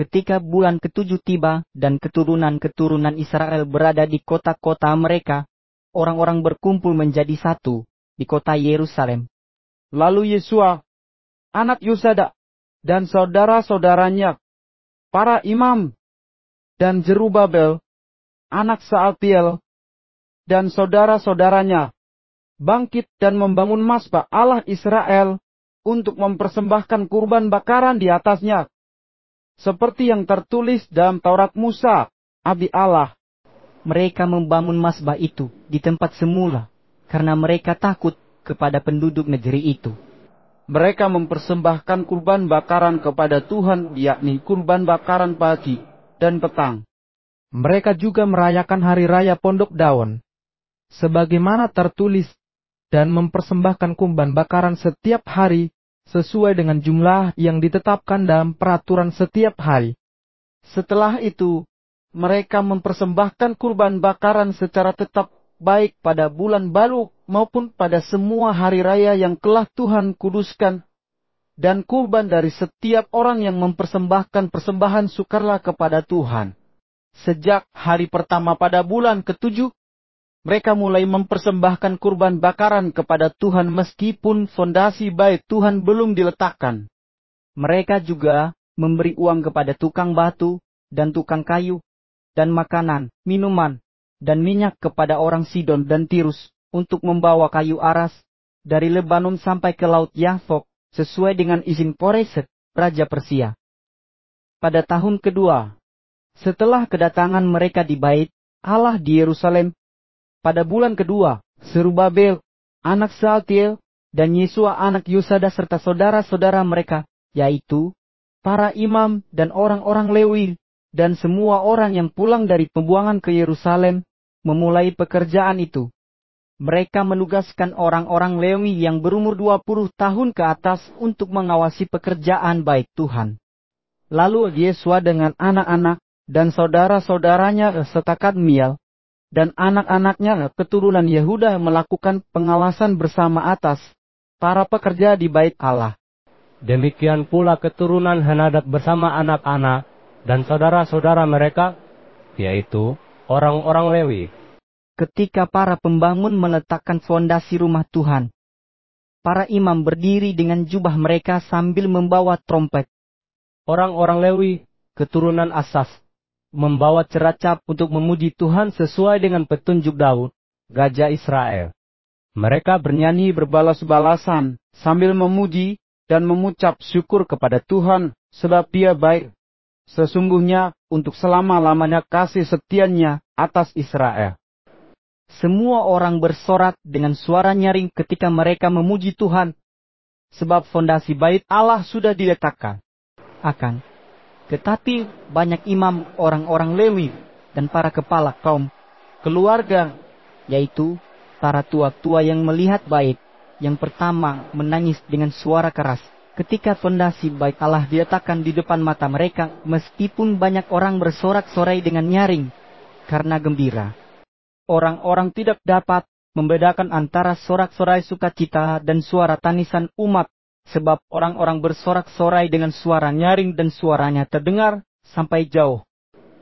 ketika bulan ketujuh tiba dan keturunan-keturunan Israel berada di kota-kota mereka, orang-orang berkumpul menjadi satu di kota Yerusalem. Lalu Yesua, anak Yosadak, dan saudara-saudaranya, para imam, dan Zerubabel, anak Sealtiel, dan saudara-saudaranya, bangkit dan membangun mazbah Allah Israel untuk mempersembahkan kurban bakaran di atasnya, seperti yang tertulis dalam Taurat Musa, abdi Allah. Mereka membangun mazbah itu di tempat semula, karena mereka takut kepada penduduk negeri itu. Mereka mempersembahkan kurban bakaran kepada Tuhan, yakni kurban bakaran pagi dan petang. Mereka juga merayakan hari raya Pondok Daun, sebagaimana tertulis, dan mempersembahkan kurban bakaran setiap hari, sesuai dengan jumlah yang ditetapkan dalam peraturan setiap hari. Setelah itu, mereka mempersembahkan kurban bakaran secara tetap, baik pada bulan baru maupun pada semua hari raya yang telah Tuhan kuduskan, dan kurban dari setiap orang yang mempersembahkan persembahan sukarela kepada Tuhan. Sejak hari pertama pada bulan ketujuh, mereka mulai mempersembahkan kurban bakaran kepada Tuhan meskipun fondasi bait Tuhan belum diletakkan. Mereka juga memberi uang kepada tukang batu dan tukang kayu, dan makanan, minuman, dan minyak kepada orang Sidon dan Tirus, untuk membawa kayu aras dari Lebanon sampai ke Laut Yafok, sesuai dengan izin Koreset, Raja Persia. Pada tahun kedua, setelah kedatangan mereka di bait Allah di Yerusalem, pada bulan kedua, Zerubabel, anak Sealtiel, dan Yesua anak Yosadak serta saudara-saudara mereka, yaitu para imam dan orang-orang Lewi, dan semua orang yang pulang dari pembuangan ke Yerusalem, memulai pekerjaan itu. Mereka menugaskan orang-orang Lewi yang berumur 20 tahun ke atas untuk mengawasi pekerjaan bait Tuhan. Lalu Yesua dengan anak-anak dan saudara-saudaranya serta Kadmiel dan anak-anaknya keturunan Yehuda melakukan pengawasan bersama atas para pekerja di bait Allah. Demikian pula keturunan Henadad bersama anak-anak dan saudara-saudara mereka, yaitu orang-orang Lewi. Ketika para pembangun meletakkan fondasi rumah Tuhan, para imam berdiri dengan jubah mereka sambil membawa trompet. Orang-orang Lewi, keturunan Asas, membawa ceracap untuk memuji Tuhan sesuai dengan petunjuk Daud, Raja Israel. Mereka bernyanyi berbalas-balasan sambil memuji dan mengucap syukur kepada Tuhan sebab Dia baik. Sesungguhnya untuk selama-lamanya kasih setianya atas Israel. Semua orang bersorak dengan suara nyaring ketika mereka memuji Tuhan, sebab fondasi bait Allah sudah diletakkan. Tetapi banyak imam orang-orang Lewi dan para kepala kaum keluarga, yaitu para tua-tua yang melihat bait, yang pertama menangis dengan suara keras ketika fondasi bait Allah diletakkan di depan mata mereka, meskipun banyak orang bersorak-sorai dengan nyaring karena gembira. Orang-orang tidak dapat membedakan antara sorak-sorai sukacita dan suara tangisan umat, sebab orang-orang bersorak-sorai dengan suara nyaring dan suaranya terdengar sampai jauh.